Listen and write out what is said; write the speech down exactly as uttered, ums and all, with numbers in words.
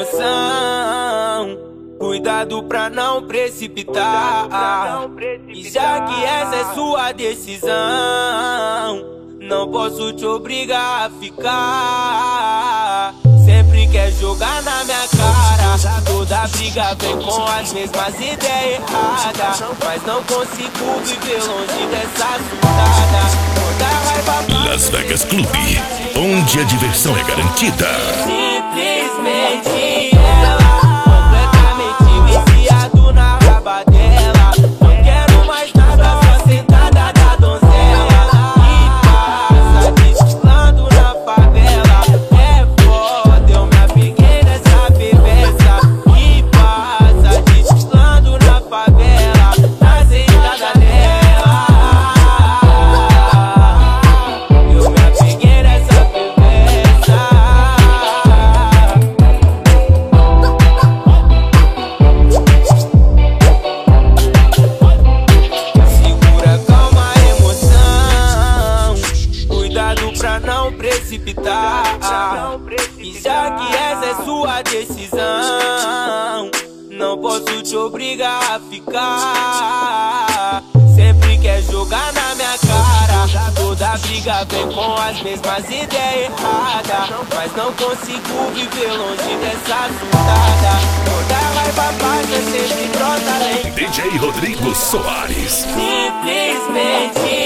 emoção. Cuidado pra não precipitar. E já que essa é sua decisão, não posso te obrigar a ficar. Sempre quer jogar na minha cara. Toda briga vem com as mesmas ideias erradas, mas não consigo viver longe dessa assustada. Toda raiva Las Vegas Clube, onde a diversão é garantida. Simplesmente ela, completamente viciado na raba dela. Não quero mais nada, só sentada da donzela. E passa desfilando na favela. É foda, eu me apeguei nessa bebeza. E passa desfilando na favela, na sentada dela. Eu me apeguei nessa bebeza. Segura, calma a emoção. Cuidado pra não precipitar. E já que essa é sua decisão, não posso te obrigar a ficar. Sempre quer jogar na minha cara. Toda briga vem com as mesmas ideias erradas, mas não consigo viver longe dessa assustada. Toda raiva passa, sempre brota além. D J Rodrigo Soares. Simplesmente